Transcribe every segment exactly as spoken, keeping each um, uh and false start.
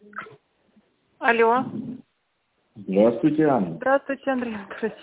Алло. Здравствуйте, Анна. Здравствуйте, Андрей Анатольевич.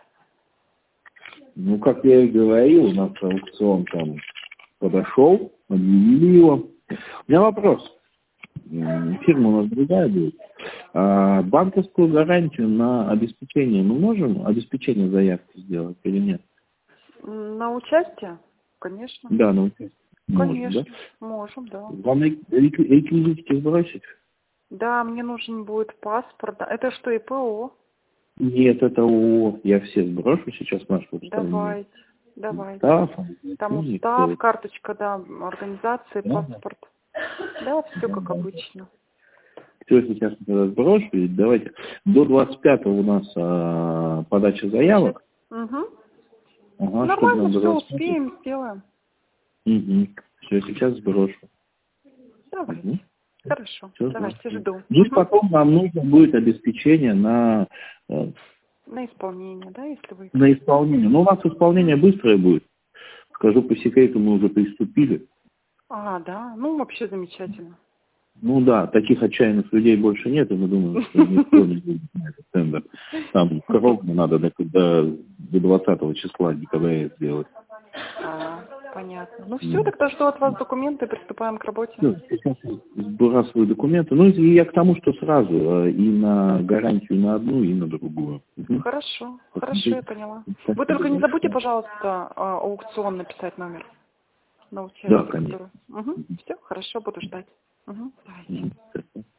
Ну, как я и говорил, у нас аукцион там подошел, объявили его. У меня вопрос. Фирма у нас другая будет. А банковскую гарантию на обеспечение мы можем обеспечение заявки сделать или нет? На участие? Конечно. Да, на участие. Конечно. Можем, да? Можем, да. Вам реквизитики сбросить? Да, мне нужен будет паспорт. Это что, ИПО? Нет, это ООО. Я все сброшу сейчас в нашу Давайте, давайте. Устав, Там ну, устав, никто. карточка, да, организации, Да, паспорт. Да, все как обычно. Все сейчас я сброшу. И давайте. До двадцать пятого у нас а, подача заявок. Угу. Ага, чтобы Нормально, нам до все двадцать пятого. успеем, сделаем. Угу. Все, сейчас сброшу. Давайте. Угу. Хорошо, Все, давайте, жду. Здесь Угу. потом нам нужно будет обеспечение на, э, На исполнение, да, если вы... на исполнение. Но у нас исполнение быстрое будет. Скажу по секрету, мы уже приступили. А, да, ну вообще замечательно. Ну да, таких отчаянных людей больше нет, и мы думаем, что никто не будет на этот тендер. Там кровно надо до, до, до двадцатого числа декабря сделать. А, понятно. Ну все, тогда жду от вас документы, приступаем к работе. Все, сейчас сбрасываю документы. Ну и я к тому, что сразу э, и на гарантию на одну, и на другую. Угу. Хорошо, Посмотрите. хорошо, я поняла. Спасибо Вы только не большое. забудьте, пожалуйста, а, аукцион написать номер на участие. Да, конечно. Который... Угу. Все, хорошо, буду ждать. Угу. Давайте. Угу.